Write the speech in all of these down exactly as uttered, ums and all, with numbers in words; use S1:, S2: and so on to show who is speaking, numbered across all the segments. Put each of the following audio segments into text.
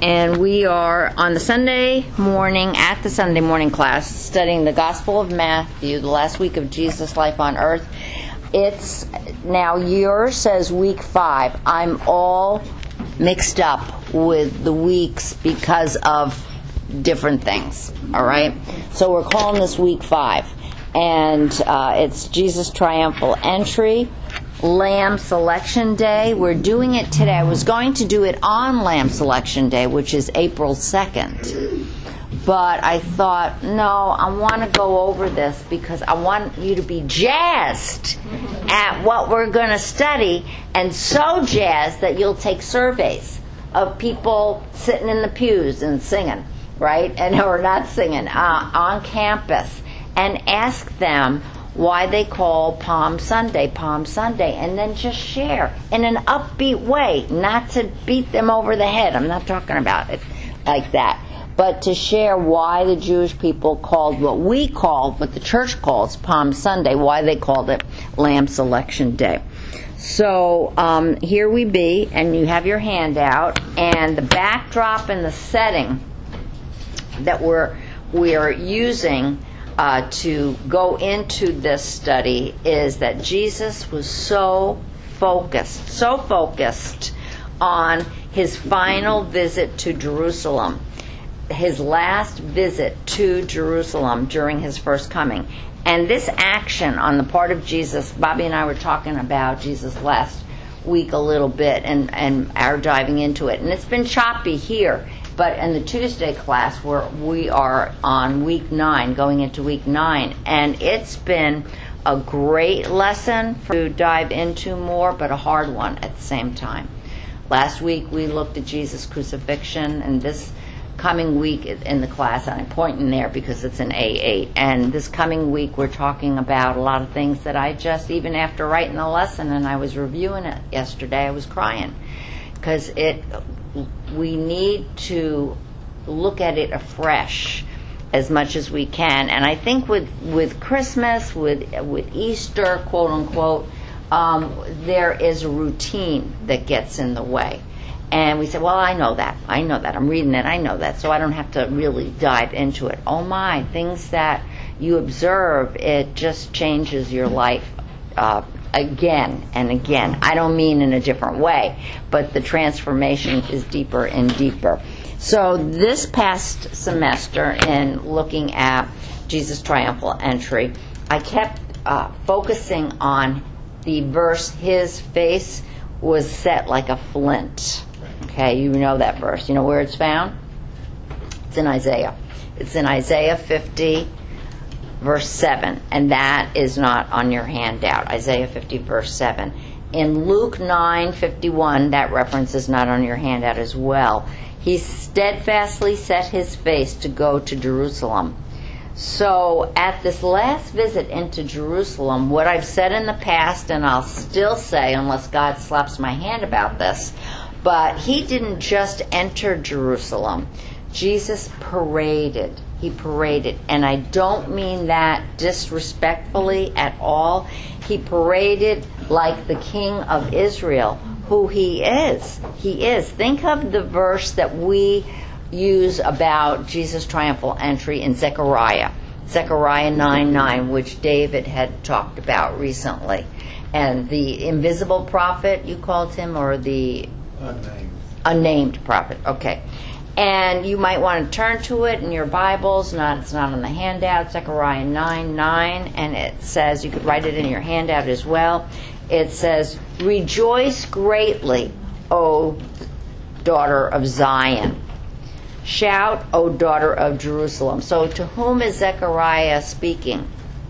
S1: and we are on the Sunday morning, at the Sunday morning class, studying the Gospel of Matthew, the last week of Jesus' life on earth. It's, now yours says week five. I'm all mixed up with the weeks because of different things, all right? So we're calling this week five. And uh, it's Jesus' triumphal entry, Lamb Selection Day. We're doing it today. I was going to do it on Lamb Selection Day, which is April second. But I thought, no, I want to go over this because I want you to be jazzed at what we're going to study, and so jazzed that you'll take surveys of people sitting in the pews and singing, right? And or not singing, uh, on campus. And ask them why they call Palm Sunday Palm Sunday, and then just share in an upbeat way, not to beat them over the head. I'm not talking about it like that, but to share why the Jewish people called what we call, what the church calls Palm Sunday, why they called it Lamb Selection Day. So um, here we be, and you have your handout, and the backdrop and the setting that we're we're using Uh, to go into this study is that Jesus was so focused, so focused on his final visit to Jerusalem, his last visit to Jerusalem during his first coming. And this action on the part of Jesus, Bobby and I were talking about Jesus last week a little bit and, and our diving into it. And it's been choppy here. But in the Tuesday class, where we are on week nine, going into week nine, and it's been a great lesson for to dive into more, but a hard one at the same time. Last week we looked at Jesus' crucifixion, and this coming week in the class, and I'm pointing there because it's an A eight, and this coming week we're talking about a lot of things that I just, even after writing the lesson, and I was reviewing it yesterday, I was crying, because it... we need to look at it afresh as much as we can. And I think with with Christmas, with with Easter, quote unquote, um, there is a routine that gets in the way. And we say, well, I know that. I know that. I'm reading it. I know that. So I don't have to really dive into it. Oh, my. Things that you observe, it just changes your life uh again and again. I don't mean in a different way, but the transformation is deeper and deeper. So this past semester, in looking at Jesus' triumphal entry, I kept uh, focusing on the verse, his face was set like a flint. Okay, you know that verse. You know where it's found? It's in Isaiah. It's in Isaiah fifty, verse seven, and that is not on your handout. Isaiah fifty, verse seven. In Luke nine fifty-one, that reference is not on your handout as well. He steadfastly set his face to go to Jerusalem. So at this last visit into Jerusalem, what I've said in the past, and I'll still say unless God slaps my hand about this, but he didn't just enter Jerusalem. Jesus paraded. He paraded. And I don't mean that disrespectfully at all. He paraded like the King of Israel, who he is. He is. Think of the verse that we use about Jesus' triumphal entry in Zechariah. Zechariah nine nine, which David had talked about recently. And the invisible prophet, you called him, or the...
S2: Unnamed.
S1: Unnamed prophet. Okay. And you might want to turn to it in your Bibles. Not, it's not on the handout. Zechariah nine nine, and it says, you could write it in your handout as well. It says, "Rejoice greatly, O daughter of Zion. Shout, O daughter of Jerusalem." So to whom is Zechariah speaking?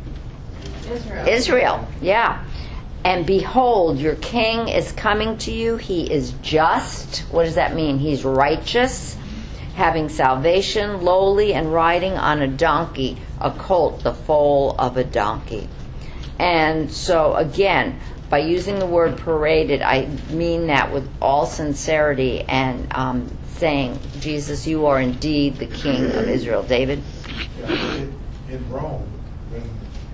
S3: Israel.
S1: Israel, yeah. "And behold, your king is coming to you. He is just." What does that mean? He's righteous, having salvation, lowly, and riding on a donkey, a colt, the foal of a donkey. And so, again, by using the word paraded, I mean that with all sincerity and um, saying, Jesus, you are indeed the King of Israel. David?
S2: Yeah, in, in Rome, when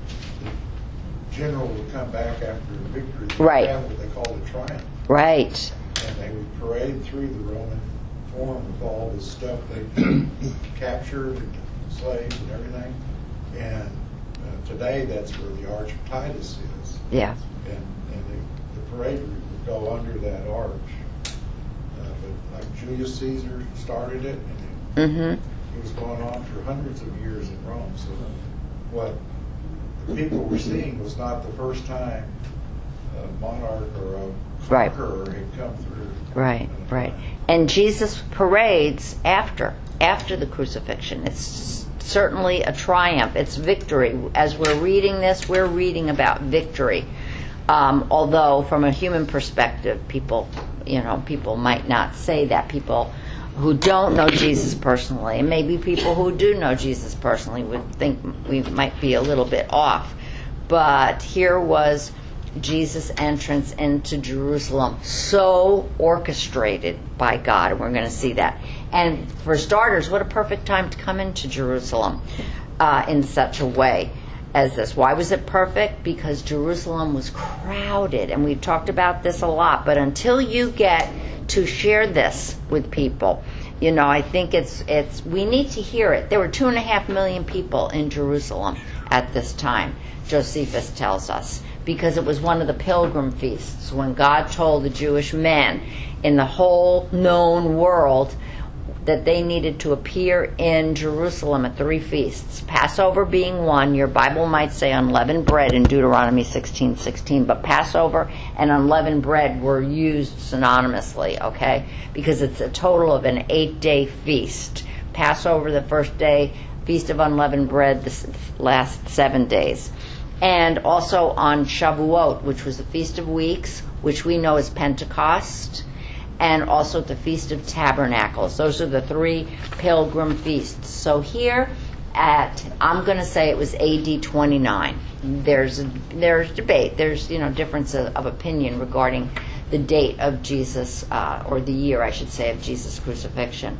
S2: the general would come back after a victory, they
S1: Right.
S2: have what they called a triumph.
S1: Right.
S2: And they would parade through the Roman Forum with all the stuff they captured, and slaves and everything. And uh, today, that's where the Arch of Titus is.
S1: Yeah.
S2: And, and the, the parade route would go under that arch. Uh, but like Julius Caesar started it, and it,
S1: Mm-hmm.
S2: it was going on for hundreds of years in Rome. So what the people were seeing was not the first time a monarch or a
S1: Right.
S2: conqueror had come through.
S1: Right, right. And Jesus parades after, after the crucifixion. It's certainly a triumph. It's victory. As we're reading this, we're reading about victory. Um, although, from a human perspective, people, you know, people might not say that. People who don't know Jesus personally, and maybe people who do know Jesus personally, would think we might be a little bit off. But here was Jesus' entrance into Jerusalem, so orchestrated by God, and we're going to see that. And for starters, what a perfect time to come into Jerusalem uh, in such a way as this. Why was it perfect? Because Jerusalem was crowded, and we've talked about this a lot, but until you get to share this with people, you know, I think it's it's we need to hear it. There were two and a half million people in Jerusalem at this time, Josephus tells us, because it was one of the pilgrim feasts when God told the Jewish men in the whole known world that they needed to appear in Jerusalem at three feasts. Passover being one. Your Bible might say unleavened bread in Deuteronomy sixteen sixteen, but Passover and unleavened bread were used synonymously, okay? Because it's a total of an eight-day feast. Passover the first day, Feast of Unleavened Bread the last seven days. And also on Shavuot, which was the Feast of Weeks, which we know as Pentecost, and also the Feast of Tabernacles. Those are the three pilgrim feasts. So here at, I'm going to say it was A D twenty-nine. There's there's debate. There's, you know, difference of, of opinion regarding the date of Jesus, uh, or the year, I should say, of Jesus' crucifixion.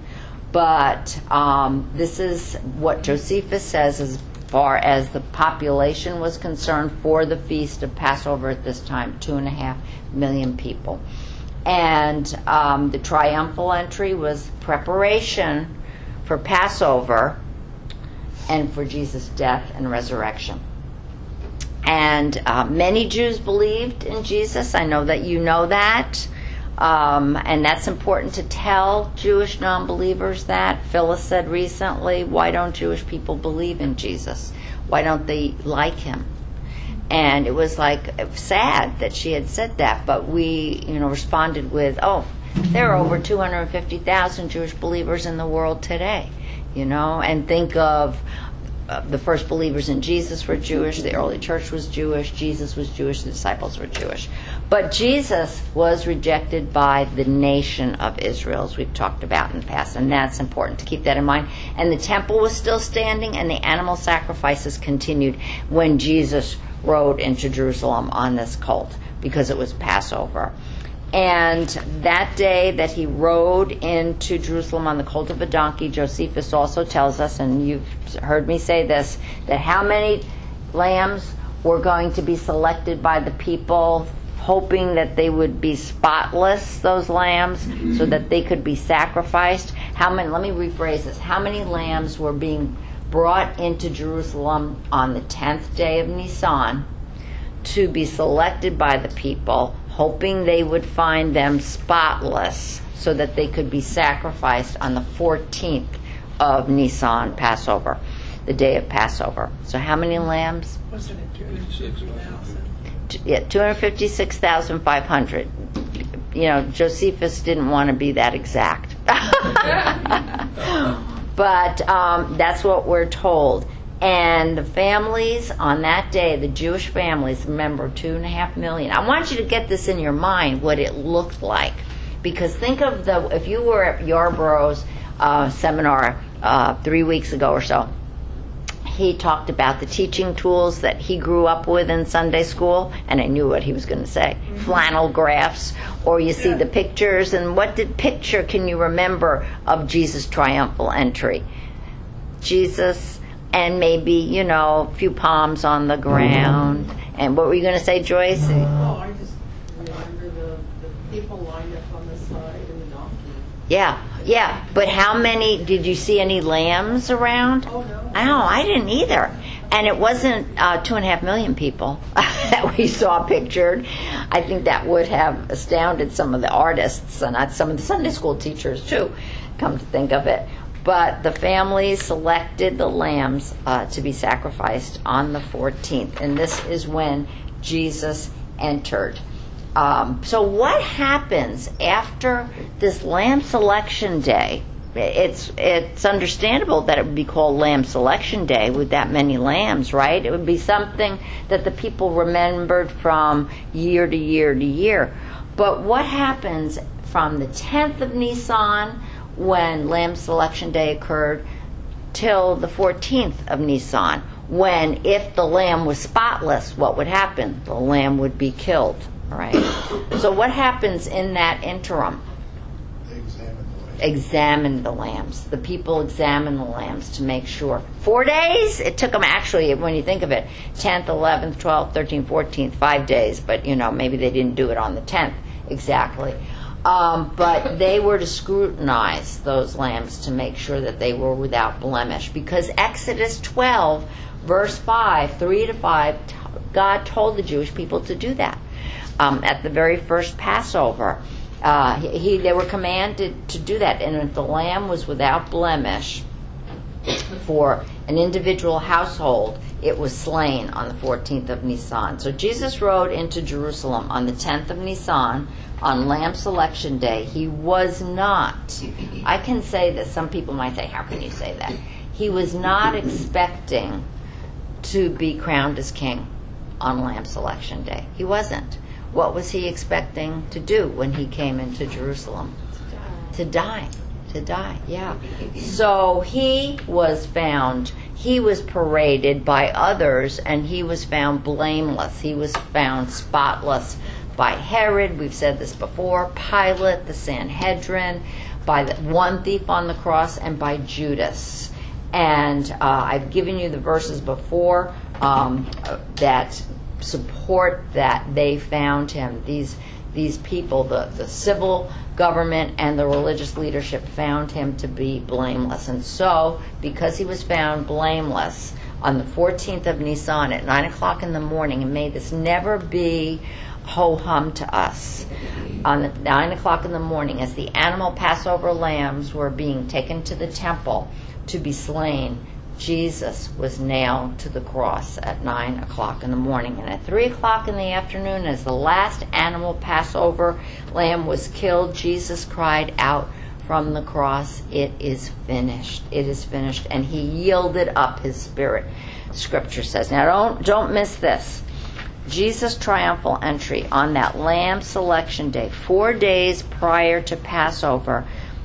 S1: But um, this is what Josephus says as far as the population was concerned for the feast of Passover at this time, two and a half million people. And um, the triumphal entry was preparation for Passover and for Jesus' death and resurrection. And uh, many Jews believed in Jesus. I know that you know that. Um, and that's important to tell Jewish non-believers that. Phyllis said recently, why don't Jewish people believe in Jesus? Why don't they like him? And it was like sad that she had said that, but we, you know, responded with, oh, there are over two hundred fifty thousand Jewish believers in the world today, you know, and think of uh, the first believers in Jesus were Jewish, the early church was Jewish, Jesus was Jewish, the disciples were Jewish. But Jesus was rejected by the nation of Israel, as we've talked about in the past, and that's important to keep that in mind. And the temple was still standing, and the animal sacrifices continued when Jesus rode into Jerusalem on this colt, because it was Passover. And that day that he rode into Jerusalem on the colt of a donkey, Josephus also tells us, and you've heard me say this, that how many lambs were going to be selected by the people, hoping that they would be spotless, those lambs, so that they could be sacrificed. How many, let me rephrase this, how many lambs were being brought into Jerusalem on the tenth day of Nisan to be selected by the people, hoping they would find them spotless so that they could be sacrificed on the fourteenth of Nisan, Passover, the day of Passover. So how many lambs?
S3: Wasn't it two hundred fifty thousand?
S1: Yeah, two hundred fifty-six thousand five hundred. You know, Josephus didn't want to be that exact. But um, that's what we're told. And the families on that day, the Jewish families, remember, two and a half million. I want you to get this in your mind, what it looked like. Because think of the, if you were at Yarborough's uh, seminar uh, three weeks ago or so, he talked about the teaching tools that he grew up with in Sunday school, and I knew what he was going to say. Mm-hmm. Flannel graphs, or you see the pictures, and what did picture can you remember of Jesus' triumphal entry? Jesus, and maybe, you know, a few palms on the ground. And what were you going to say, Joyce?
S3: Oh, I just remember the, the people lined up on the side and the donkey.
S1: Yeah. Yeah, but how many, did you see any lambs around?
S4: Oh, no.
S1: Oh, I didn't either. And it wasn't uh, two and a half million people that we saw pictured. I think that would have astounded some of the artists and uh, some of the Sunday school teachers too, come to think of it. But the families selected the lambs uh, to be sacrificed on the fourteenth, and this is when Jesus entered. Um, so what happens after this lamb selection day? It's it's understandable that it would be called Lamb Selection Day with that many lambs, right? It would be something that the people remembered from year to year to year. But what happens from the tenth of Nisan, when Lamb Selection Day occurred, till the fourteenth of Nisan, when if the lamb was spotless, what would happen? The lamb would be killed, right? So what happens in that interim? Examine the lambs. The people examine the lambs to make sure. Four days? It took them actually, when you think of it, tenth, eleventh, twelfth, thirteenth, fourteenth, five days. But, you know, maybe they didn't do it on the tenth exactly. Um, but they were to scrutinize those lambs to make sure that they were without blemish. Because Exodus twelve, verse five, three to five, God told the Jewish people to do that um, at the very first Passover. Uh, he, they were commanded to do that, and if the lamb was without blemish for an individual household, it was slain on the fourteenth of Nisan. So Jesus rode into Jerusalem on the tenth of Nisan on Lamb Selection Day. He was not, I can say that some people might say, how can you say that? He was not expecting to be crowned as king on Lamb Selection Day. He wasn't. What was he expecting to do when he came into Jerusalem? To die. To die, yeah. So he was found, he was paraded by others, and he was found blameless. He was found spotless by Herod, we've said this before, Pilate, the Sanhedrin, by the one thief on the cross, and by Judas. And uh, I've given you the verses before um, that support that they found him. These these people, the, the civil government and the religious leadership, found him to be blameless. And so, because he was found blameless on the fourteenth of Nisan at nine o'clock in the morning, and may this never be ho-hum to us, on the nine o'clock in the morning, as the animal Passover lambs were being taken to the temple to be slain, Jesus was nailed to the cross at nine o'clock in the morning. And at three o'clock in the afternoon, as the last animal Passover lamb was killed, Jesus cried out from the cross, "It is finished. It is finished." And he yielded up his spirit, Scripture says. Now don't, don't miss this. Jesus' triumphal entry on that Lamb Selection Day, four days prior to Passover,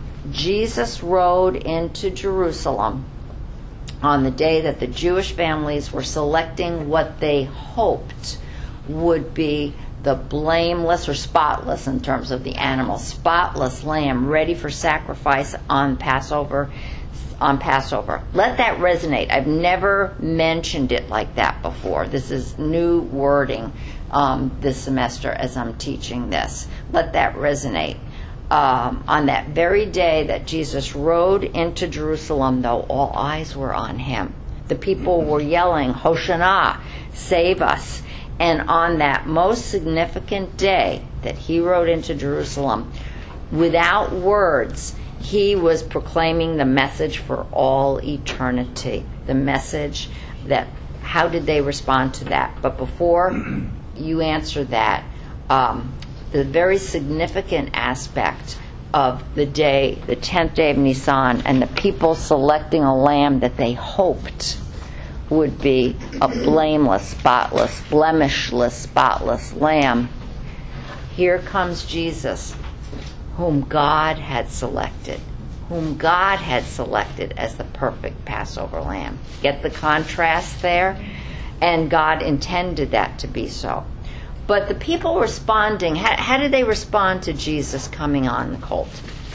S1: Jesus rode into Jerusalem on the day that the Jewish families were selecting what they hoped would be the blameless or spotless, in terms of the animal, spotless lamb ready for sacrifice on Passover. On Passover. Let that resonate. I've never mentioned it like that before. This is new wording um, this semester as I'm teaching this. Let that resonate. Um, on that very day that Jesus rode into Jerusalem, though, all eyes were on him. The people were yelling, "Hosanna, save us." And on that most significant day that he rode into Jerusalem, without words, he was proclaiming the message for all eternity. The message that, how did they respond to that? But before you answer that, um, the very significant aspect of the day, the tenth day of Nisan, and the people selecting a lamb that they hoped would be a blameless, spotless, blemishless, spotless lamb. Here comes Jesus, whom God had selected, whom God had selected as the perfect Passover lamb. Get the contrast there? And God intended that to be so. But the people responding, how, how did they respond to Jesus coming on the colt?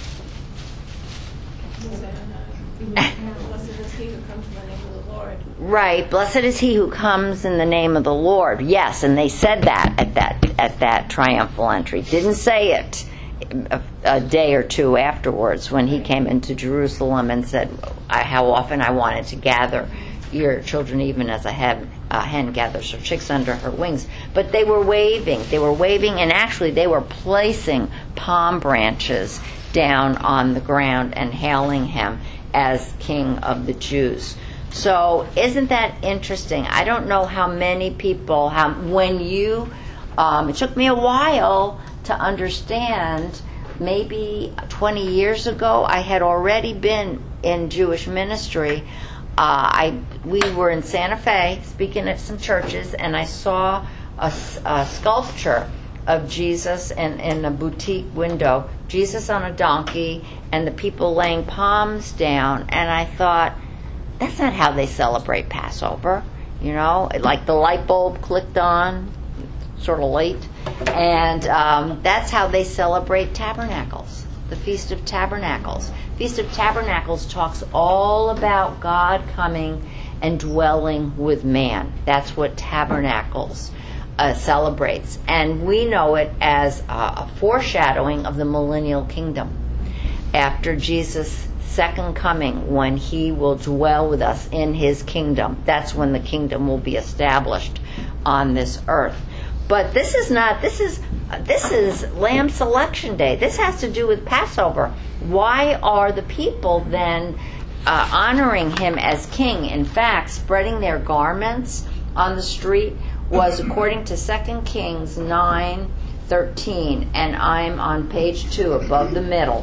S4: Blessed is he who comes in the name of the Lord.
S1: Right, blessed is he who comes in the name of the Lord. Yes, and they said that at that at that triumphal entry. Didn't say it a, a day or two afterwards when he came into Jerusalem and said I, how often I wanted to gather your children even as a hen, a hen gathers her chicks under her wings. But they were waving. They were waving, and actually they were placing palm branches down on the ground and hailing him as King of the Jews. So isn't that interesting? I don't know how many people, how when you, um, it took me a while to understand. Maybe twenty years ago, I had already been in Jewish ministry. Uh, I we were in Santa Fe speaking at some churches, and I saw a, a sculpture of Jesus in, in a boutique window, Jesus on a donkey, and the people laying palms down. And I thought, that's not how they celebrate Passover. You know, like the light bulb clicked on, sort of late, and um, that's how they celebrate Tabernacles, the Feast of Tabernacles. Feast of Tabernacles talks all about God coming and dwelling with man. That's what Tabernacles uh, celebrates. And we know it as uh, a foreshadowing of the millennial kingdom. After Jesus' second coming, when he will dwell with us in his kingdom, that's when the kingdom will be established on this earth. But this is not, this is this is Lamb Selection Day. This has to do with Passover. Why are the people then uh, honoring him as king? In fact, spreading their garments on the street was according to Second Kings nine thirteen, and I'm on page two above the middle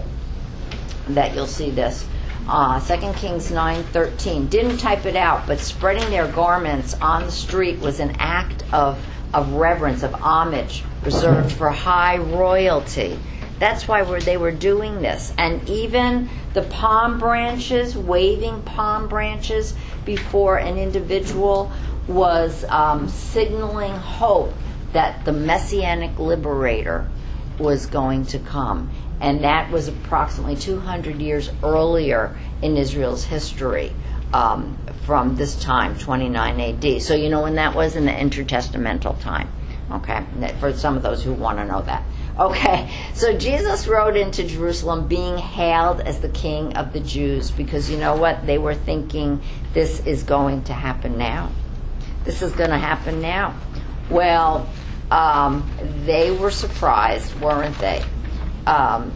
S1: that you'll see this. Uh, Second Kings nine thirteen. Didn't type it out, but spreading their garments on the street was an act of of reverence, of homage, reserved for high royalty. That's why we're, they were doing this. And even the palm branches, waving palm branches before an individual was um, signaling hope that the Messianic liberator was going to come. And that was approximately two hundred years earlier in Israel's history. Um, from this time, twenty-nine A D. So you know when that was? In the intertestamental time. Okay, for some of those who want to know that. Okay, so Jesus rode into Jerusalem being hailed as the King of the Jews, because you know what? They were thinking, this is going to happen now. This is going to happen now. Well, um, they were surprised, weren't they? Um,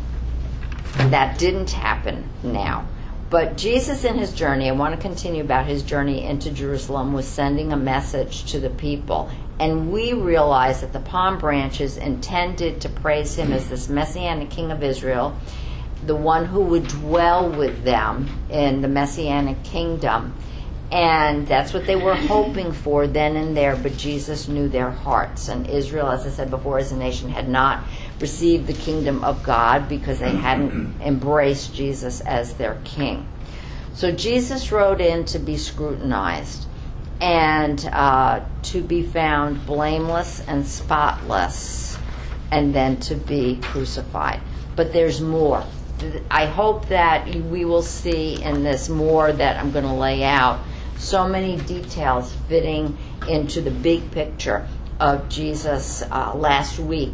S1: that didn't happen now. But Jesus in his journey, I want to continue about his journey into Jerusalem, was sending a message to the people. And we realize that the palm branches intended to praise him as this Messianic King of Israel, the one who would dwell with them in the Messianic kingdom. And that's what they were hoping for then and there, but Jesus knew their hearts. And Israel, as I said before, as a nation, had not received the kingdom of God because they hadn't embraced Jesus as their king. So Jesus rode in to be scrutinized and uh, to be found blameless and spotless, and then to be crucified. But there's more. I hope that we will see in this more that I'm going to lay out, so many details fitting into the big picture of Jesus uh, last week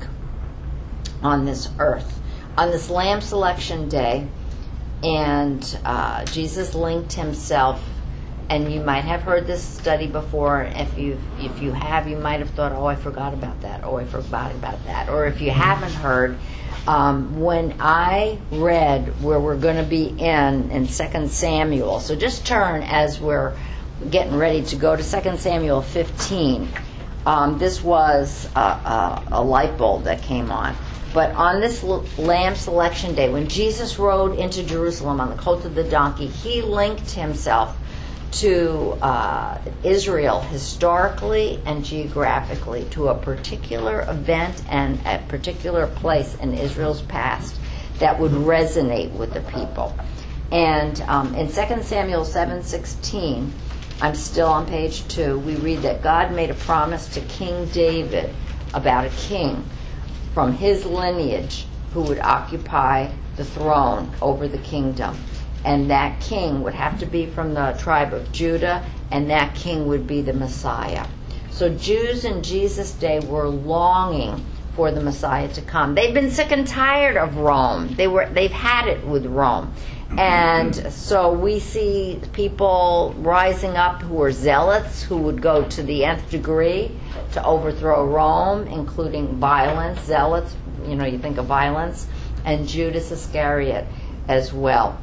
S1: on this earth. On this Lamb Selection Day, and uh, Jesus linked himself, and you might have heard this study before. If you if you have, you might have thought, oh, I forgot about that. Oh, I forgot about that. Or if you haven't heard, um, when I read where we're going to be in, in Second Samuel, so just turn as we're getting ready to go to Second Samuel fifteen. Um, this was a, a, a light bulb that came on. But on this Lamb Selection Day, when Jesus rode into Jerusalem on the colt of the donkey, he linked himself to uh, Israel historically and geographically, to a particular event and a particular place in Israel's past that would resonate with the people. And um, in Second Samuel seven sixteen, I'm still on page two, we read that God made a promise to King David about a king from his lineage who would occupy the throne over the kingdom. And that king would have to be from the tribe of Judah, and that king would be the Messiah. So Jews in Jesus' day were longing for the Messiah to come. They've been sick and tired of Rome. They were they've had it with Rome. And so we see people rising up who are zealots, who would go to the nth degree to overthrow Rome, including violence, zealots, you know, you think of violence, and Judas Iscariot as well.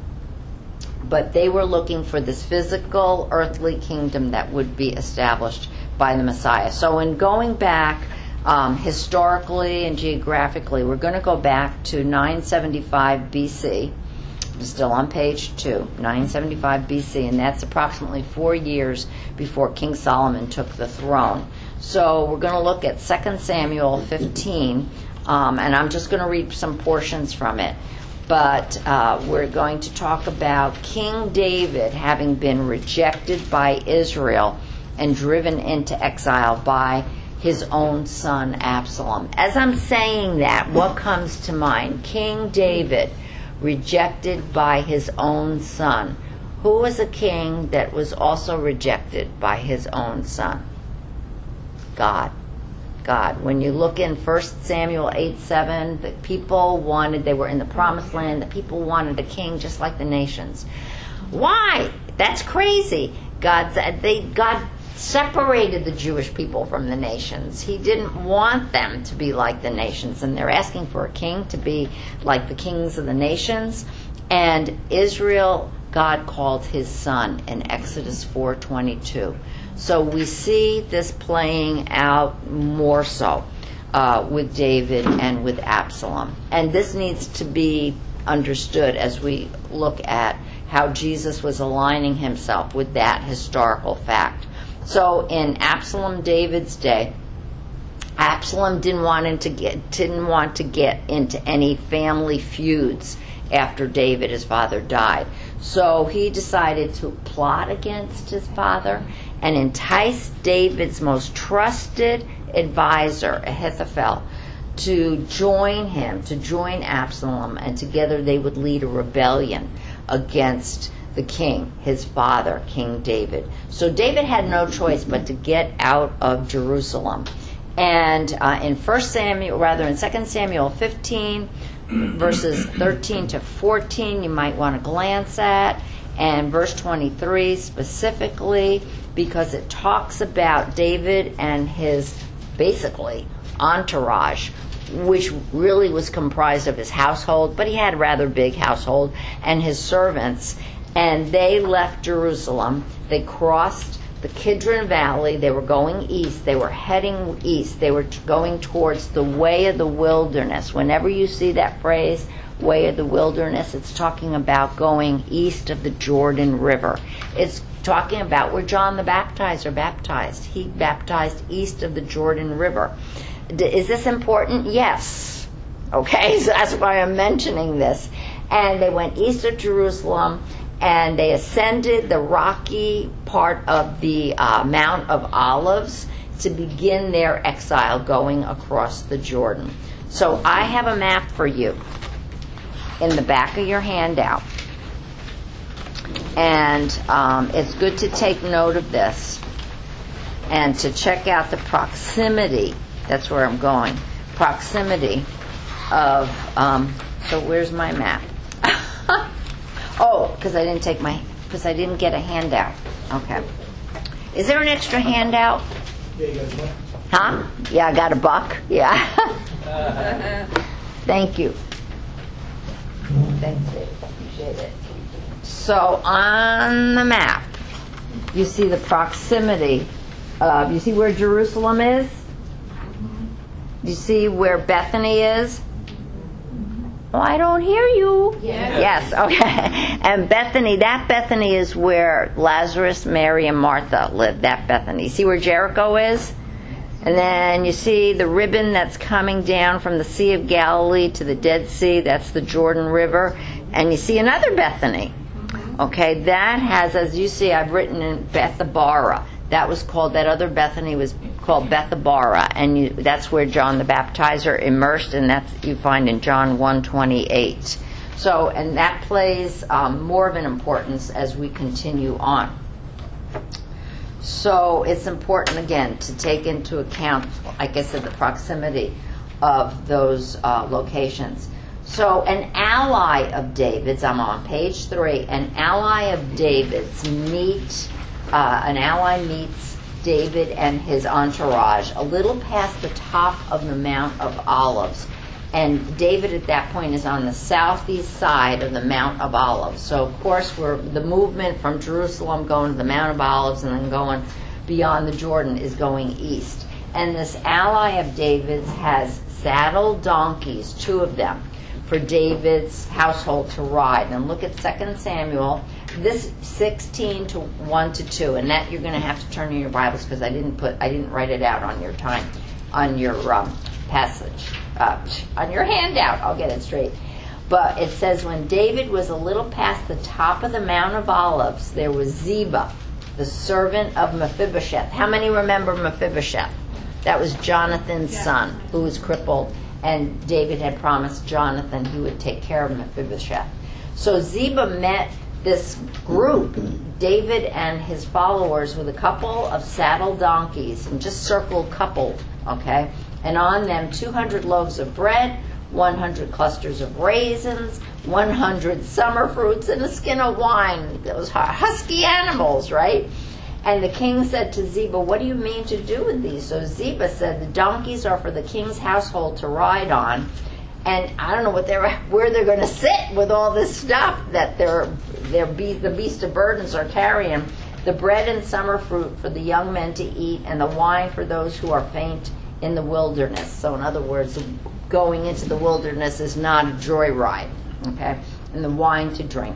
S1: But they were looking for this physical, earthly kingdom that would be established by the Messiah. So in going back um, historically and geographically, we're going to go back to nine seventy-five B C. I'm still on page two, nine seventy-five B C, and that's approximately four years before King Solomon took the throne. So we're going to look at Second Samuel fifteen, um, and I'm just going to read some portions from it. But uh, we're going to talk about King David having been rejected by Israel and driven into exile by his own son Absalom. As I'm saying that, what comes to mind? King David, rejected by his own son. Who was a king that was also rejected by his own son? God. God. When you look in First Samuel eight seven, the people wanted, they were in the promised land, the people wanted a king just like the nations. Why? That's crazy. God said they God separated the Jewish people from the nations. He didn't want them to be like the nations, and they're asking for a king to be like the kings of the nations. And Israel, God called his son in Exodus four twenty-two. So we see this playing out more so uh, with David and with Absalom. And this needs to be understood as we look at how Jesus was aligning himself with that historical fact. So in Absalom David's day, Absalom didn't want him to get didn't want to get into any family feuds after David, his father, died. So he decided to plot against his father and entice David's most trusted advisor, Ahithophel, to join him, to join Absalom, and together they would lead a rebellion against the king, his father, King David. So David had no choice but to get out of Jerusalem. And uh, in First Samuel, rather in Second Samuel fifteen, verses thirteen to fourteen, you might want to glance at, and verse twenty-three specifically, because it talks about David and his, basically, entourage, which really was comprised of his household, but he had a rather big household, and his servants. And they left Jerusalem. They crossed the Kidron Valley. They were going east. They were heading east. They were going towards the way of the wilderness. Whenever you see that phrase, way of the wilderness, it's talking about going east of the Jordan River. It's talking about where John the Baptizer baptized. He baptized east of the Jordan River. Is this important? Yes. Okay, so that's why I'm mentioning this. And they went east of Jerusalem, and they ascended the rocky part of the uh, Mount of Olives to begin their exile going across the Jordan. So I have a map for you in the back of your handout. And um, it's good to take note of this and to check out the proximity. That's where I'm going. Proximity of, um, so where's my map? Oh, because I didn't take my, because I didn't get a handout. Okay. Is there an extra handout?
S5: Yeah, you got a buck.
S1: Huh? Yeah, I got a buck. Yeah. Thank you. Thanks, Dave. Appreciate it. So on the map, you see the proximity of, you see where Jerusalem is? Do you see where Bethany is? Oh, I don't hear you.
S4: Yes.
S1: Yes, okay. And Bethany, that Bethany is where Lazarus, Mary, and Martha lived, that Bethany. See where Jericho is? And then you see the ribbon that's coming down from the Sea of Galilee to the Dead Sea. That's the Jordan River. And you see another Bethany. Okay, that has, as you see, I've written in Bethabara. That was called, that other Bethany was called Bethabara, and you, that's where John the Baptizer immersed, and that's you find in John one twenty-eight. So, and that plays um, more of an importance as we continue on. So it's important, again, to take into account, like I said, the proximity of those uh, locations. So an ally of David's, I'm on page three, an ally of David's meet, uh, an ally meets David and his entourage a little past the top of the Mount of Olives. And David at that point is on the southeast side of the Mount of Olives. So of course we're the movement from Jerusalem going to the Mount of Olives and then going beyond the Jordan is going east. And this ally of David's has saddled donkeys, two of them, for David's household to ride. And look at Second Samuel, this sixteen to one to two, and that you're going to have to turn in your Bibles because I didn't put, I didn't write it out on your time, on your um, passage, uh, on your handout. I'll get it straight. But it says, when David was a little past the top of the Mount of Olives, there was Ziba, the servant of Mephibosheth. How many remember Mephibosheth? That was Jonathan's son, who was crippled. And David had promised Jonathan he would take care of Mephibosheth. So Ziba met this group, David and his followers, with a couple of saddled donkeys, and just circled coupled, okay? And on them two hundred loaves of bread, one hundred clusters of raisins, one hundred summer fruits, and a skin of wine. Those husky animals, right? And the king said to Ziba, what do you mean to do with these? So Ziba said, the donkeys are for the king's household to ride on. And I don't know what they're, where they're going to sit with all this stuff that they're, they're be, the beast of burdens are carrying. The bread and summer fruit for the young men to eat, and the wine for those who are faint in the wilderness. So in other words, going into the wilderness is not a joyride, okay? And the wine to drink.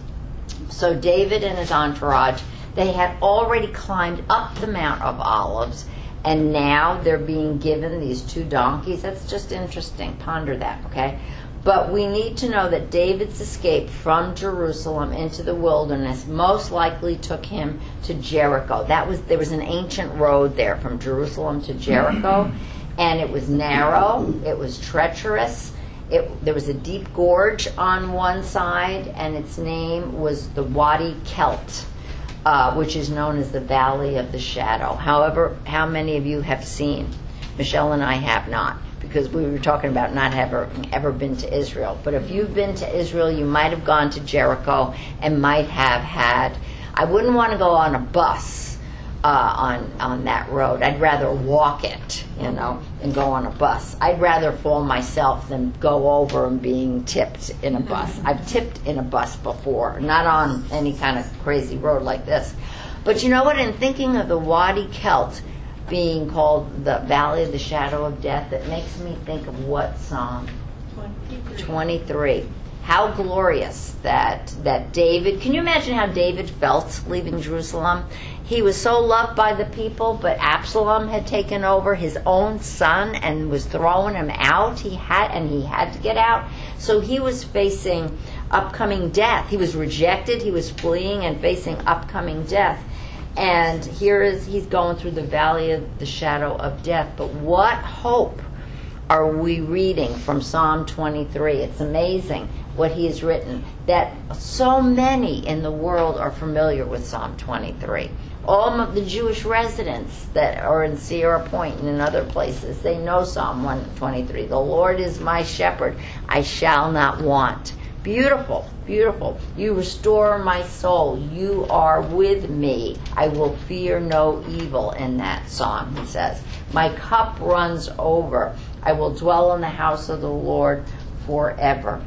S1: So David and his entourage, they had already climbed up the Mount of Olives, and now they're being given these two donkeys. That's just interesting. Ponder that, okay? But we need to know that David's escape from Jerusalem into the wilderness most likely took him to Jericho. That was there was an ancient road there from Jerusalem to Jericho, and it was narrow, it was treacherous. It, there was a deep gorge on one side, and its name was the Wadi Kelt. Uh, which is known as the Valley of the Shadow. However, how many of you have seen? Michelle and I have not, because we were talking about not ever ever been to Israel. But if you've been to Israel, you might have gone to Jericho and might have had. I wouldn't want to go on a bus uh, on on that road. I'd rather walk it, you know, and go on a bus. I'd rather fall myself than go over and being tipped in a bus. I've tipped in a bus before, not on any kind of crazy road like this. But you know what? In thinking of the Wadi Kelt being called the Valley of the Shadow of Death, it makes me think of what Psalm?
S4: twenty-three.
S1: twenty-three. How glorious that that David, can you imagine how David felt leaving Jerusalem? He was so loved by the people, but Absalom had taken over his own son and was throwing him out. He had, and he had to get out. So he was facing upcoming death. He was rejected. He was fleeing and facing upcoming death. And here is, he's going through the valley of the shadow of death. But what hope are we reading from Psalm twenty-three? It's amazing what he has written, that so many in the world are familiar with Psalm twenty-three. All of the Jewish residents that are in Sierra Point and in other places, they know Psalm one twenty-three. The Lord is my shepherd, I shall not want. Beautiful, beautiful. You restore my soul. You are with me. I will fear no evil in that psalm, he says. My cup runs over. I will dwell in the house of the Lord forever.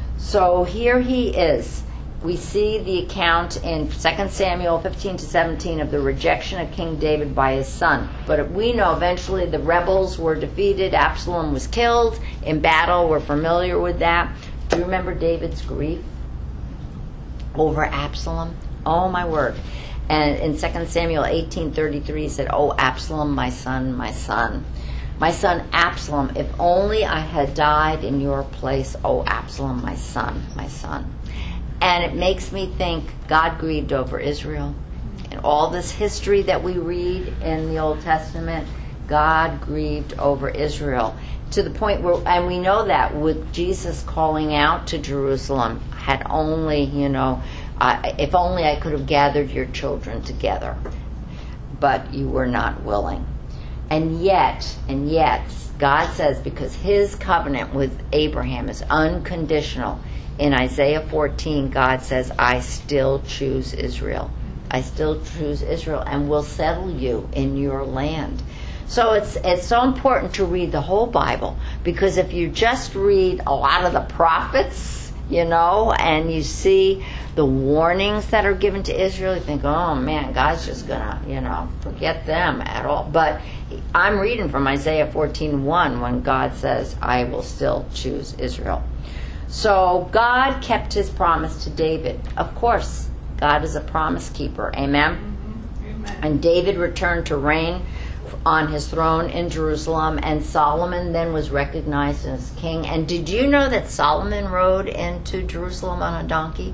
S1: So here he is. We see the account in Second Samuel fifteen to seventeen of the rejection of King David by his son. But we know eventually the rebels were defeated. Absalom was killed in battle. We're familiar with that. Do you remember David's grief over Absalom? Oh, my word. And in Second Samuel eighteen thirty-three, he said, "Oh, Absalom, my son, my son. My son Absalom, if only I had died in your place. Oh, Absalom, my son, my son." And it makes me think God grieved over Israel. And all this history that we read in the Old Testament, God grieved over Israel. To the point where, and we know that with Jesus calling out to Jerusalem, had only, you know, uh, if only I could have gathered your children together. But you were not willing. And yet, and yet, God says, because his covenant with Abraham is unconditional, in Isaiah fourteen, God says, I still choose Israel. I still choose Israel and will settle you in your land. So it's it's so important to read the whole Bible, because if you just read a lot of the prophets, you know, and you see the warnings that are given to Israel, you think, oh man, God's just gonna, you know, forget them at all. But I'm reading from Isaiah fourteen one when God says, I will still choose Israel. So God kept his promise to David. Of course, God is a promise keeper. Amen?
S4: Mm-hmm. Amen.
S1: And David returned to reign on his throne in Jerusalem, and Solomon then was recognized as king. And did you know that Solomon rode into Jerusalem on a donkey?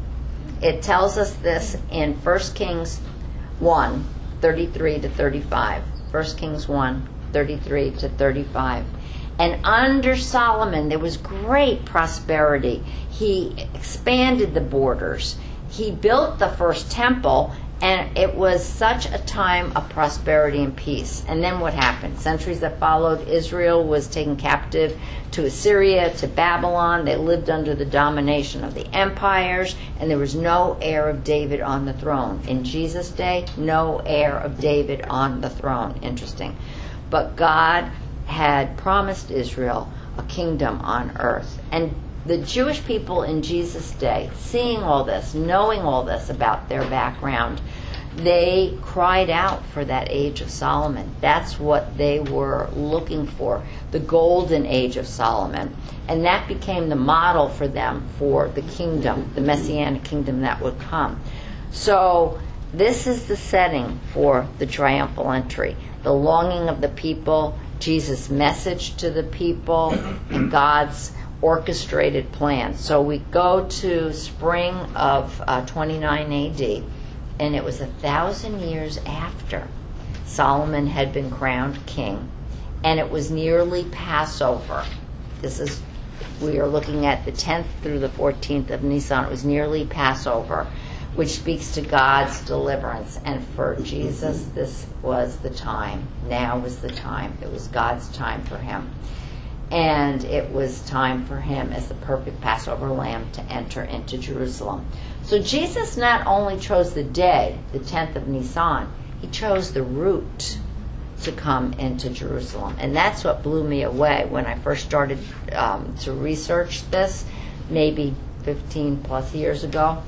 S1: It tells us this in First Kings one, thirty-three to thirty-five. First Kings one, thirty-three to thirty-five. And under Solomon, there was great prosperity. He expanded the borders. He built the first temple, and it was such a time of prosperity and peace. And then what happened? Centuries that followed, Israel was taken captive to Assyria, to Babylon. They lived under the domination of the empires, and there was no heir of David on the throne. In Jesus' day, no heir of David on the throne. Interesting. But God had promised Israel a kingdom on earth. And the Jewish people in Jesus' day, seeing all this, knowing all this about their background, they cried out for that age of Solomon. That's what they were looking for, the golden age of Solomon. And that became the model for them for the kingdom, the Messianic kingdom that would come. So this is the setting for the triumphal entry, the longing of the people, Jesus' message to the people, and God's orchestrated plan. So we go to spring of uh, twenty-nine A D, and it was a thousand years after Solomon had been crowned king, and it was nearly Passover. This is, we are looking at the tenth through the fourteenth of Nisan. It was nearly Passover, which speaks to God's deliverance. And for Jesus, this was the time. Now was the time. It was God's time for him. And it was time for him as the perfect Passover lamb to enter into Jerusalem. So Jesus not only chose the day, the tenth of Nisan, he chose the route to come into Jerusalem. And that's what blew me away when I first started um, to research this, maybe fifteen plus years ago.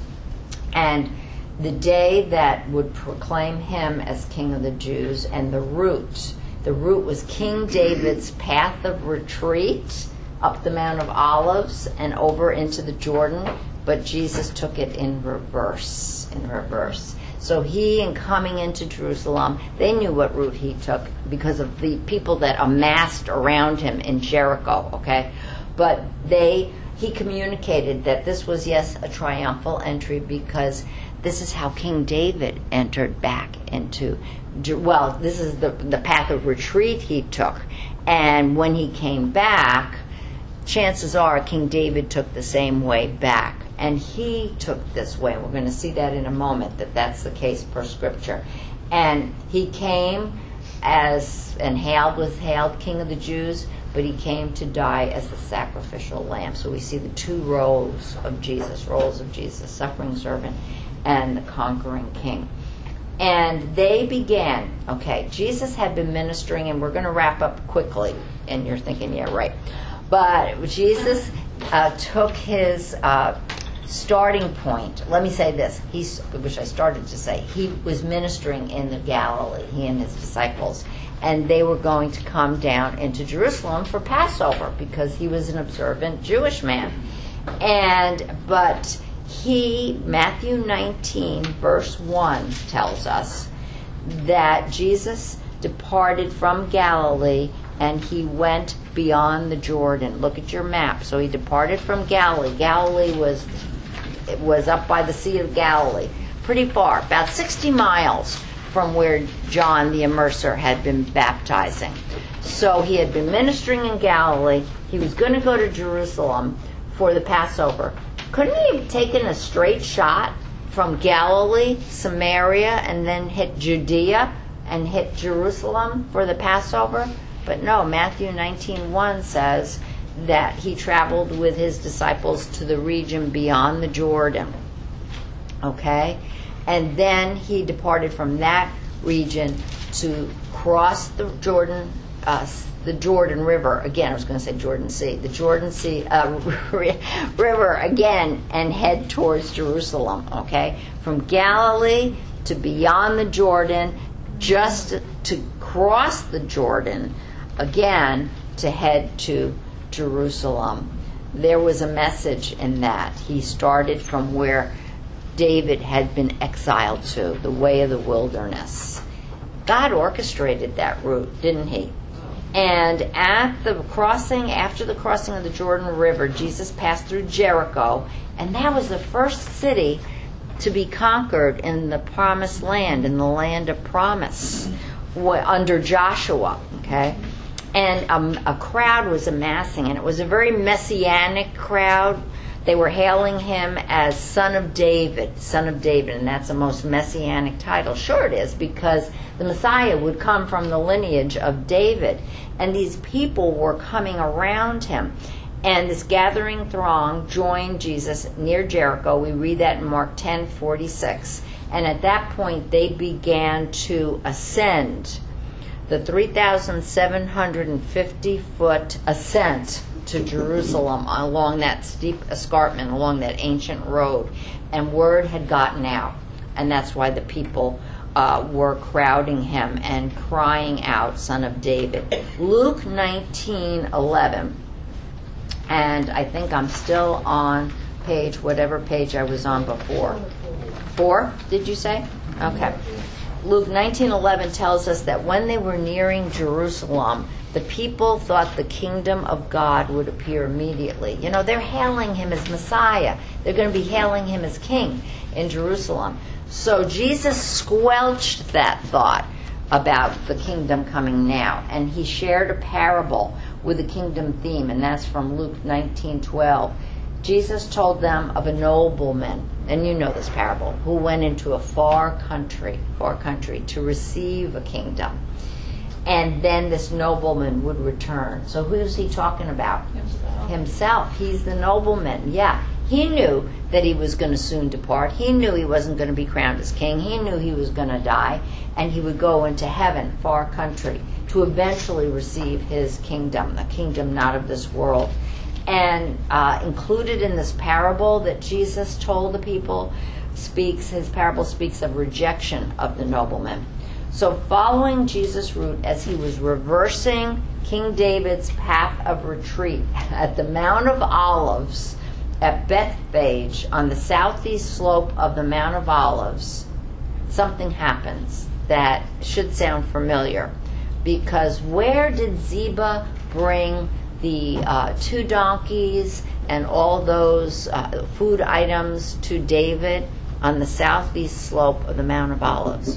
S1: And the day that would proclaim him as King of the Jews, and the route, the route was King David's path of retreat up the Mount of Olives and over into the Jordan, but Jesus took it in reverse, in reverse. So he, in coming into Jerusalem, they knew what route he took because of the people that amassed around him in Jericho, okay? But they... he communicated that this was, yes, a triumphal entry because this is how King David entered back into, well, this is the, the path of retreat he took. And when he came back, chances are King David took the same way back. And he took this way. We're going to see that in a moment, that that's the case per Scripture. And he came as, and hailed was hailed King of the Jews, but he came to die as the sacrificial lamb. So we see the two roles of Jesus, roles of Jesus, suffering servant and the conquering king. And they began, okay, Jesus had been ministering, and we're going to wrap up quickly, and you're thinking, yeah, right. But Jesus uh, took his uh, starting point. Let me say this, he's, which I started to say, he was ministering in the Galilee, he and his disciples. And they were going to come down into Jerusalem for Passover because he was an observant Jewish man. And but he, Matthew nineteen, verse one, tells us that Jesus departed from Galilee and he went beyond the Jordan. Look at your map. So he departed from Galilee. Galilee was it was up by the Sea of Galilee, pretty far, about sixty miles from where John the Immerser had been baptizing. So he had been ministering in Galilee. He was going to go to Jerusalem for the Passover. Couldn't he have taken a straight shot from Galilee, Samaria, and then hit Judea and hit Jerusalem for the Passover. But no, Matthew nineteen one says that he traveled with his disciples to the region beyond the Jordan. Okay? And then he departed from that region to cross the Jordan, uh, the Jordan River again. I was going to say Jordan Sea, the Jordan Sea uh, River again, and head towards Jerusalem. Okay, from Galilee to beyond the Jordan, just to cross the Jordan again to head to Jerusalem. There was a message in that. He started from where David had been exiled to, the way of the wilderness. God orchestrated that route, didn't he? And at the crossing, after the crossing of the Jordan River, Jesus passed through Jericho, and that was the first city to be conquered in the promised land, in the land of promise, under Joshua, okay? And um, a crowd was amassing, and it was a very messianic crowd. They were hailing him as Son of David, Son of David, and that's the most messianic title. Sure it is, because the Messiah would come from the lineage of David, and these people were coming around him. And this gathering throng joined Jesus near Jericho. We read that in Mark ten forty-six. And at that point, they began to ascend the three thousand seven hundred fifty foot ascent to Jerusalem along that steep escarpment, along that ancient road. And word had gotten out. And that's why the people uh, were crowding him and crying out, Son of David. Luke nineteen eleven. And I think I'm still on page, whatever page I was on before. Four, did you say? Okay. Luke nineteen eleven tells us that when they were nearing Jerusalem, the people thought the kingdom of God would appear immediately. You know, they're hailing him as Messiah. They're going to be hailing him as king in Jerusalem. So Jesus squelched that thought about the kingdom coming now. And he shared a parable with the kingdom theme, and that's from Luke nineteen twelve. Jesus told them of a nobleman, and you know this parable, who went into a far country, far country to receive a kingdom. And then this nobleman would return. So who's he talking about?
S4: Himself.
S1: Himself. He's the nobleman. Yeah. He knew that he was going to soon depart. He knew he wasn't going to be crowned as king. He knew he was going to die, and he would go into heaven, far country, to eventually receive his kingdom, a kingdom not of this world. And uh, included in this parable that Jesus told the people, speaks, his parable speaks of rejection of the nobleman. So following Jesus' route as he was reversing King David's path of retreat at the Mount of Olives, at Bethphage, on the southeast slope of the Mount of Olives, something happens that should sound familiar. Because where did Ziba bring the uh, two donkeys and all those uh, food items to David? On the southeast slope of the Mount of Olives.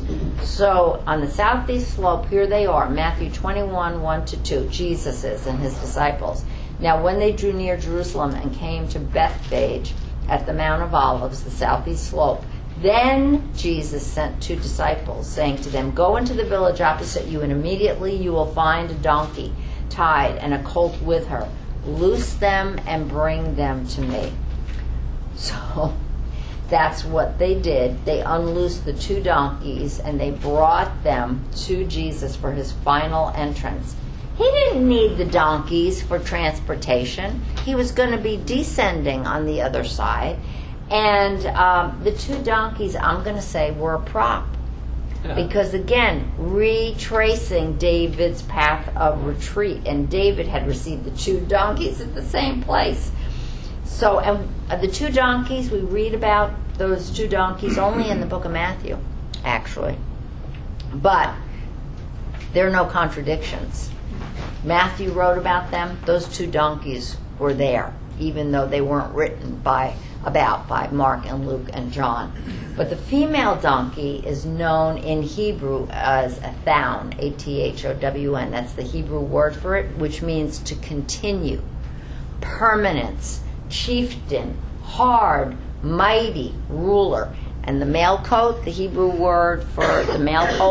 S1: So on the southeast slope, here they are, Matthew twenty-one, one to two, Jesus is and his disciples. Now when they drew near Jerusalem and came to Bethphage at the Mount of Olives, the southeast slope, then Jesus sent two disciples, saying to them, go into the village opposite you, and immediately you will find a donkey tied and a colt with her. Loose them and bring them to me. So that's what they did. They unloosed the two donkeys and they brought them to Jesus for his final entrance. He didn't need the donkeys for transportation. He was going to be descending on the other side. And um, the two donkeys, I'm going to say, were a prop. Yeah. Because again, retracing David's path of retreat. And David had received the two donkeys at the same place. So, and the two donkeys, we read about those two donkeys only in the book of Matthew, actually. But there are no contradictions. Matthew wrote about them. Those two donkeys were there, even though they weren't written by about by Mark and Luke and John. But the female donkey is known in Hebrew as a thaun, A T H O W N. That's the Hebrew word for it, which means to continue, permanence, chieftain, hard, mighty, ruler. And the male coat, the Hebrew word for the male colt,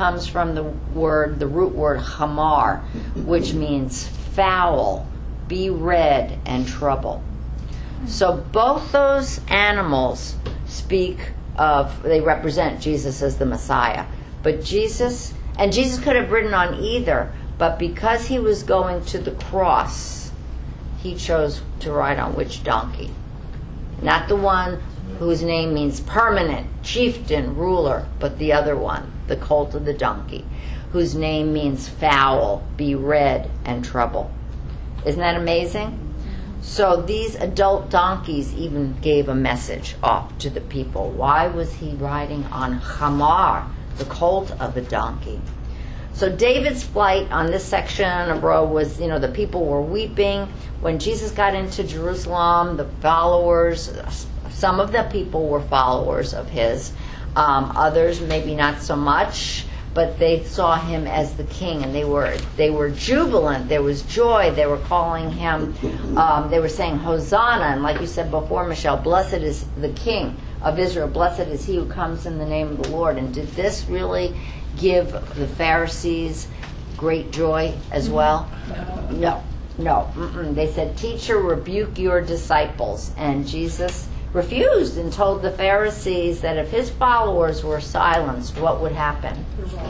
S1: comes from the word, the root word hamar, which means foul, be red, and trouble. So both those animals speak of, they represent Jesus as the Messiah. But Jesus, and Jesus could have ridden on either, but because he was going to the cross, he chose to ride on which donkey? Not the one whose name means permanent, chieftain, ruler, but the other one, the colt of the donkey, whose name means foul, be red, and trouble. Isn't that amazing? So these adult donkeys even gave a message off to the people. Why was he riding on Hamar, the colt of the donkey? So David's flight on this section of road was, you know, the people were weeping. When Jesus got into Jerusalem, the followers, some of the people were followers of his. Um, others maybe not so much, but they saw him as the king, and they were they were jubilant. There was joy. They were calling him, um, they were saying Hosanna, and like you said before, Michelle, blessed is the King of Israel, blessed is he who comes in the name of the Lord. And did this really give the Pharisees great joy as well? No, no. Mm-mm. They said, teacher, rebuke your disciples. And Jesus refused and told the Pharisees that if his followers were silenced, what would happen?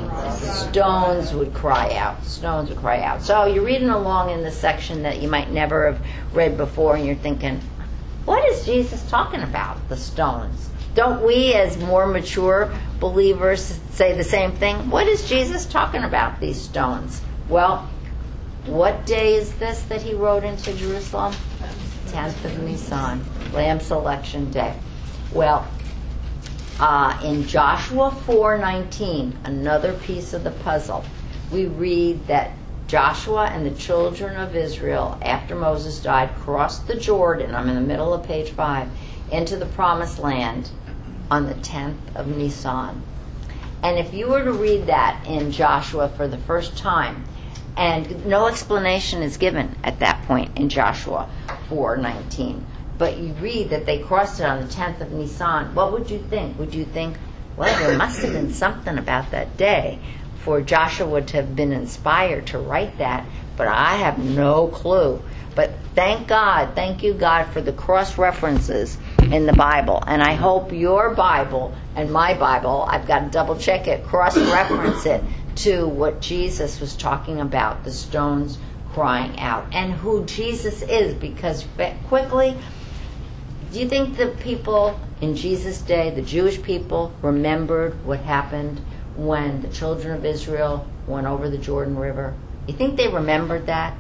S1: Stones would cry out. Stones would cry out. So you're reading along in this section that you might never have read before, and you're thinking, what is Jesus talking about, the stones? Don't we, as more mature believers, say the same thing? What is Jesus talking about, these stones? Well, what day is this that he rode into Jerusalem? tenth of Nisan, Lamb Selection Day. Well, uh, in Joshua four nineteen, another piece of the puzzle, we read that Joshua and the children of Israel, after Moses died, crossed the Jordan, I'm in the middle of page five, into the promised land on the tenth of Nisan. And if you were to read that in Joshua for the first time, and no explanation is given at that point in Joshua four nineteen, but you read that they crossed it on the tenth of Nisan, what would you think? Would you think, well, there must have been something about that day for Joshua to have been inspired to write that, but I have no clue. But thank God, thank you, God, for the cross-references in the Bible. And I hope your Bible and my Bible, I've got to double-check it, cross-reference it to what Jesus was talking about, the stones crying out, and who Jesus is, because quickly, do you think the people in Jesus' day, the Jewish people, remembered what happened when the children of Israel went over the Jordan River? You think they remembered that?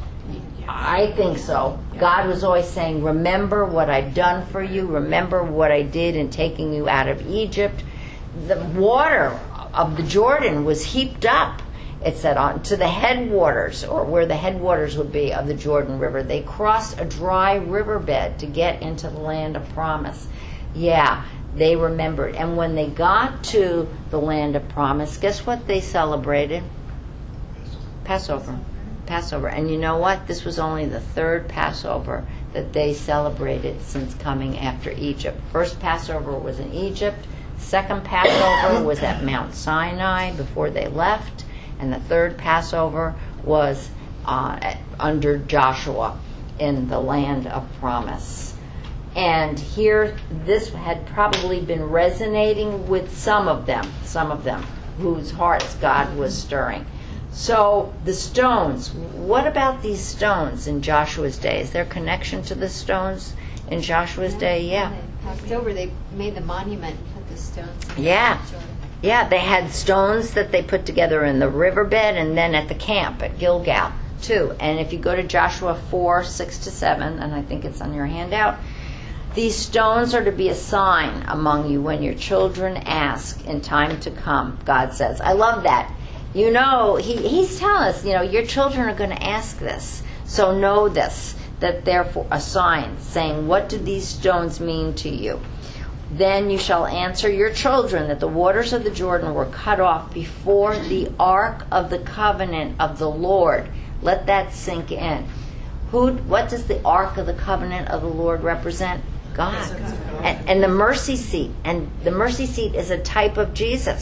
S1: I think so. God was always saying, remember what I've done for you. Remember what I did in taking you out of Egypt. The water of the Jordan was heaped up, it said, on to the headwaters, or where the headwaters would be of the Jordan River. They crossed a dry riverbed to get into the land of promise. Yeah, they remembered. And when they got to the land of promise, guess what they celebrated? Passover. Passover. And you know what? This was only the third Passover that they celebrated since coming after Egypt. First Passover was in Egypt. Second Passover was at Mount Sinai before they left. And the third Passover was uh, at, under Joshua in the land of promise. And here, this had probably been resonating with some of them, some of them, whose hearts God was stirring. So the stones, what about these stones in Joshua's day? Is there a connection to the stones in Joshua's day? Yeah.
S5: When they passed over, they made the monument and put the stones in
S1: Yeah.
S5: the Jordan.
S1: Yeah, they had stones that they put together in the riverbed and then at the camp at Gilgal too. And if you go to Joshua four, six to seven, and I think it's on your handout, these stones are to be a sign among you when your children ask in time to come, God says. I love that. You know, he, he's telling us, you know, your children are going to ask this. So know this, that they're for a sign saying, what do these stones mean to you? Then you shall answer your children that the waters of the Jordan were cut off before the ark of the covenant of the Lord. Let that sink in. Who? What does the ark of the covenant of the Lord represent? God. And, and the mercy seat. And the mercy seat is a type of Jesus.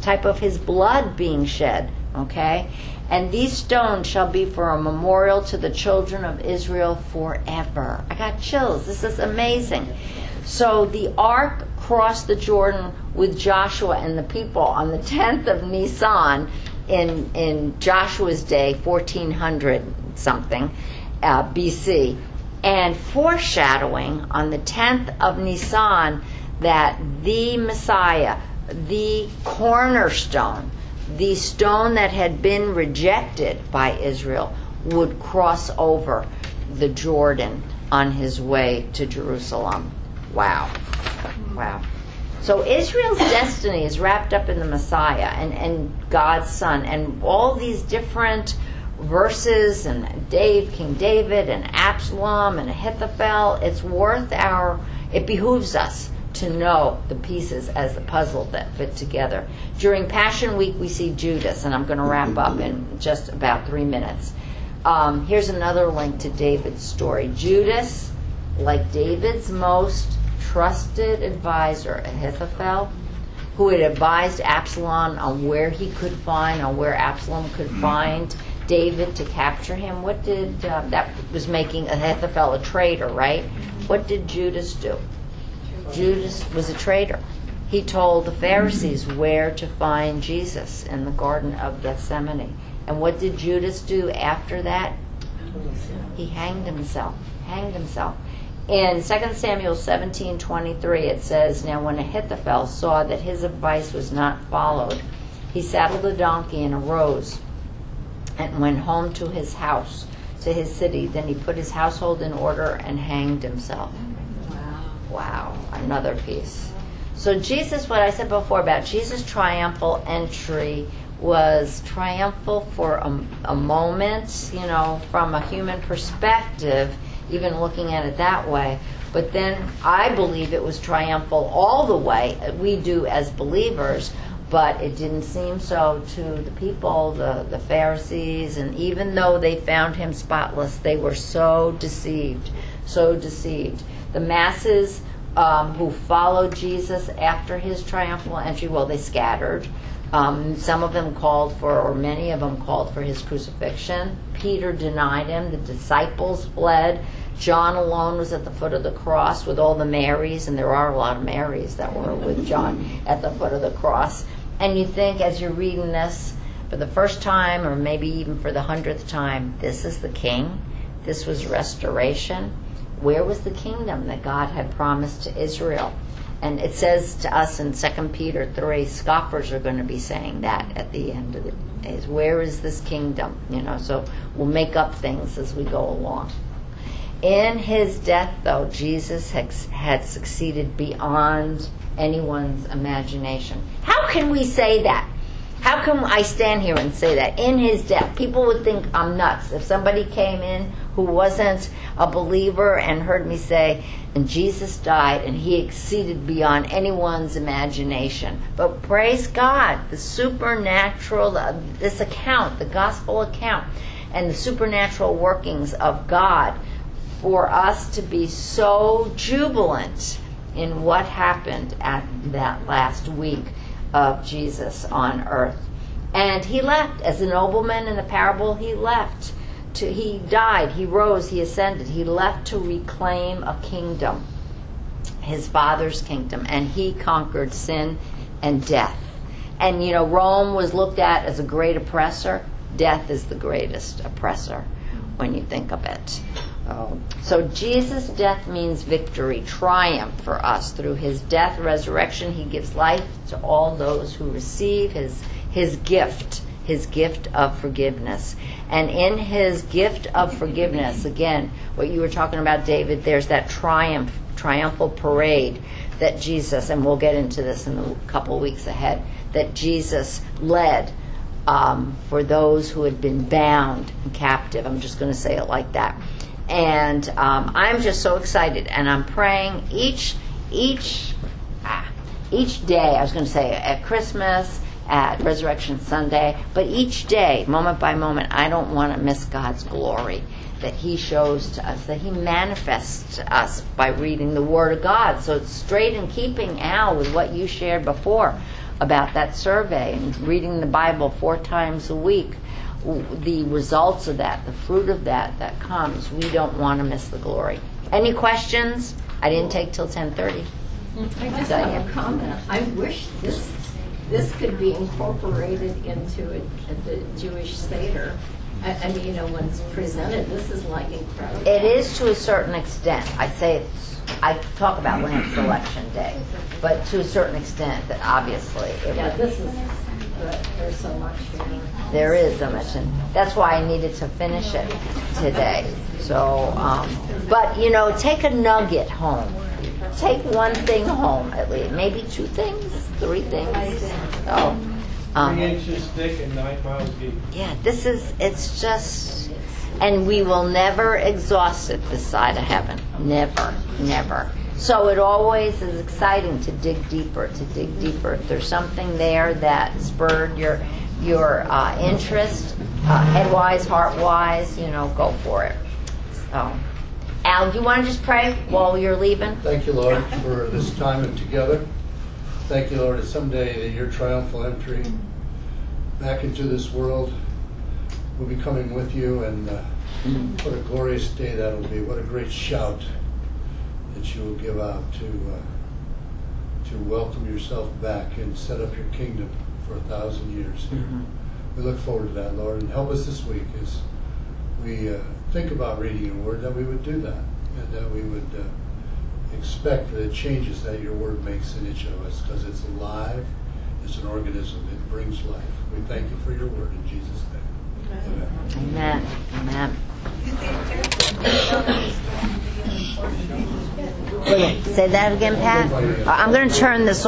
S1: type of his blood being shed, okay? And these stones shall be for a memorial to the children of Israel forever. I got chills. This is amazing. So the ark crossed the Jordan with Joshua and the people on the tenth of Nisan in in Joshua's day, fourteen hundred something uh, B C, and foreshadowing on the tenth of Nisan that the Messiah, the cornerstone, the stone that had been rejected by Israel, would cross over the Jordan on his way to Jerusalem. Wow. Wow. So Israel's destiny is wrapped up in the Messiah and, and God's Son, and all these different verses, and Dave, King David, and Absalom, and Ahithophel. It's worth our, it behooves us to know the pieces as the puzzle that fit together. During Passion Week, we see Judas, and I'm going to wrap up in just about three minutes. Um, here's another link to David's story. Judas, like David's most trusted advisor, Ahithophel, who had advised Absalom on where he could find, on where Absalom could find David to capture him. What did, uh, that was making Ahithophel a traitor, right? What did Judas do? Judas was a traitor. He told the Pharisees where to find Jesus in the Garden of Gethsemane. And what did Judas do after that? He hanged himself. Hanged himself. In Second Samuel seventeen twenty-three, it says, "Now when Ahithophel saw that his advice was not followed, he saddled a donkey and arose and went home to his house, to his city. Then he put his household in order and hanged himself."
S5: Wow.
S1: Wow, another piece. So Jesus, what I said before about Jesus' triumphal entry was triumphal for a, a moment, you know, from a human perspective, even looking at it that way. But then I believe it was triumphal all the way, we do as believers, but it didn't seem so to the people, the, the Pharisees, and even though they found him spotless, they were so deceived, so deceived. The masses um, who followed Jesus after his triumphal entry, well, they scattered. Um, some of them called for, or many of them called for his crucifixion. Peter denied him. The disciples fled. John alone was at the foot of the cross with all the Marys, and there are a lot of Marys that were with John at the foot of the cross. And you think, as you're reading this for the first time, or maybe even for the hundredth time, this is the king? This was restoration? Where was the kingdom that God had promised to Israel? And it says to us in Second Peter three, scoffers are going to be saying that at the end of the days. Where is this kingdom? You know, so we'll make up things as we go along. In his death, though, Jesus had, had succeeded beyond anyone's imagination. How can we say that? How can I stand here and say that? In his death, people would think I'm nuts. If somebody came in who wasn't a believer and heard me say, and Jesus died and he exceeded beyond anyone's imagination. But praise God, the supernatural, uh, this account, the gospel account, and the supernatural workings of God for us to be so jubilant in what happened at that last week of Jesus on earth. And he left. As a nobleman in the parable, he left. To, he died, he rose, he ascended. He left to reclaim a kingdom, his Father's kingdom, and he conquered sin and death. And, you know, Rome was looked at as a great oppressor. Death is the greatest oppressor when you think of it. Oh. So Jesus' death means victory, triumph for us. Through his death, resurrection, he gives life to all those who receive his his gift, his gift of forgiveness. And in his gift of forgiveness, again, what you were talking about, David, there's that triumph, triumphal parade that Jesus, and we'll get into this in a couple of weeks ahead, that Jesus led um, for those who had been bound and captive. I'm just going to say it like that. And um, I'm just so excited, and I'm praying each each ah, each day. I was going to say at Christmas, at Resurrection Sunday, but each day, moment by moment, I don't want to miss God's glory that he shows to us, that he manifests to us by reading the Word of God. So it's straight in keeping, Al, with what you shared before. about that survey and reading the Bible four times a week, w- the results of that, the fruit of that that comes, we don't want to miss the glory. Any questions? I didn't take till ten thirty.
S6: I just have a comment. I wish this this could be incorporated into a, the Jewish Seder. I, I mean, you know, when it's presented, this is like incredible.
S1: It is to a certain extent. I say it's, I talk about Lamb Selection Day, but to a certain extent, that obviously it
S6: Yeah,
S1: would,
S6: this is good. There's so much here.
S1: there is so much, and that's why I needed to finish it today. So, um, but you know, take a nugget home. Take one thing home at least, maybe two things, three things. So, um,
S7: Three inches thick and nine miles deep.
S1: yeah, this is, it's just, and we will never exhaust it this side of heaven. Never, never. So it always is exciting to dig deeper, to dig deeper. If there's something there that spurred your your uh, interest, uh, head-wise, heart-wise, you know, go for it. So, Al, do you want to just pray while you're leaving?
S8: Thank you, Lord, for this time and together. Thank you, Lord, that someday that your triumphal entry back into this world will be coming with you, and uh, what a glorious day that will be. What a great shout that you will give out to uh, to welcome yourself back and set up your kingdom for a thousand years here.
S1: Mhm.
S8: We look forward to that, Lord, and help us this week as we uh, think about reading your word, that we would do that, and that we would uh, expect the changes that your word makes in each of us, because it's alive, it's an organism, it brings life. We thank you for your word in Jesus' name. Amen.
S1: Amen. Amen. Wait, say that again, Pat. I'm going to turn this